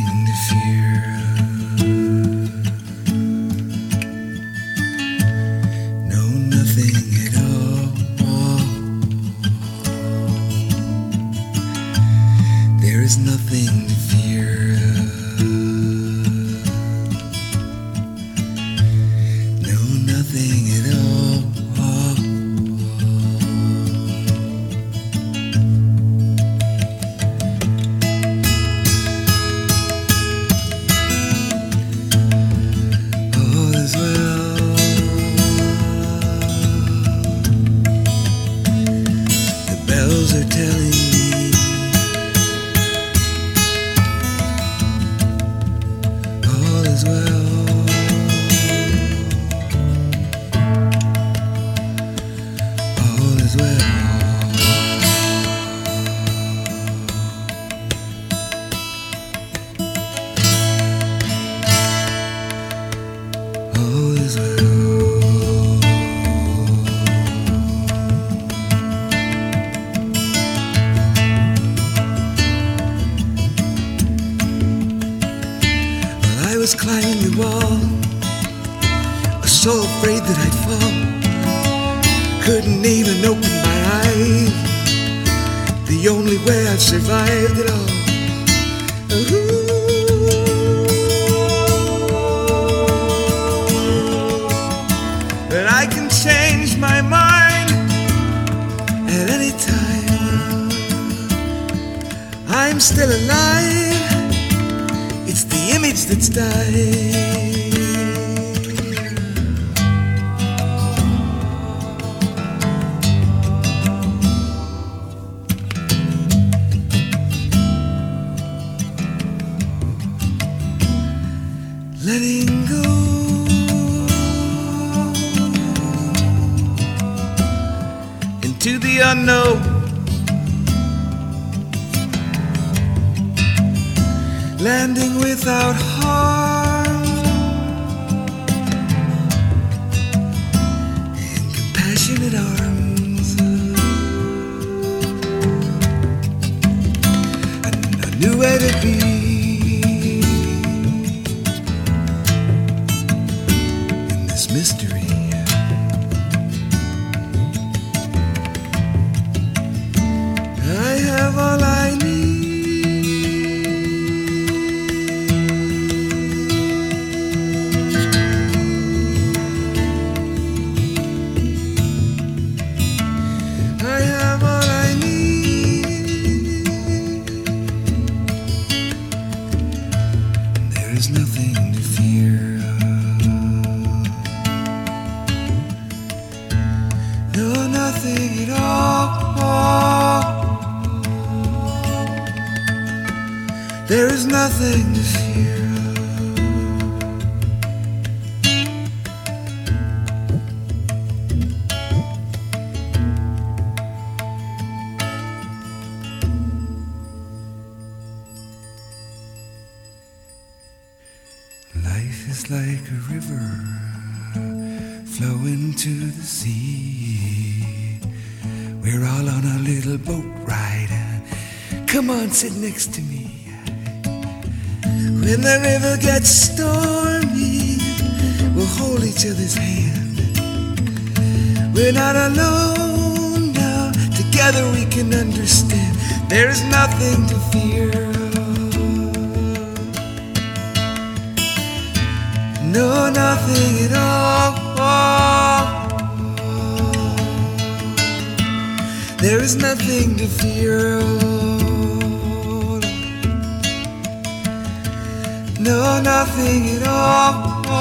nothing to fear. No, nothing at all. There is nothing to fear. No, nothing at all. All is well. The bells are telling me all is well. All is well. All is well. While I was climbing the wall, was so afraid that I'd fall. Couldn't even open my eyes. The only way I've survived it all. But I can change my mind at any time. I'm still alive. It's the image that's died. Letting go. Into the unknown. Landing without harm. In compassionate arms. And I knew where to be. In this mystery. I have all I need. I have all I need. There is nothing to fear. No, nothing at all. There is nothing to fear. Life is like a river flowing to the sea. We're all on a little boat ride. Come on, sit next to me. When the river gets stormy, we'll hold each other's hand. We're not alone now, together we can understand. There is nothing to fear. No, nothing at all. There is nothing to fear. No, nothing at all.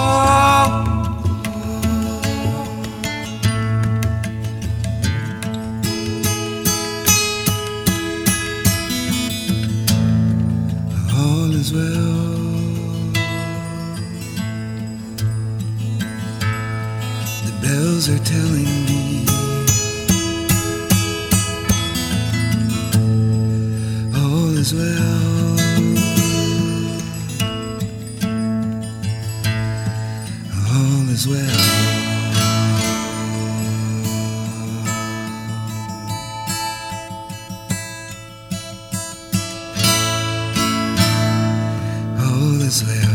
All is well. The bells are telling me all is well. All is well. was there.